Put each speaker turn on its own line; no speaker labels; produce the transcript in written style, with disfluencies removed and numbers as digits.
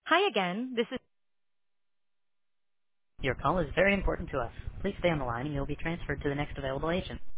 Hi again. This is
Your call is very important to us. Please stay on the line and you'll be transferred to the next available agent.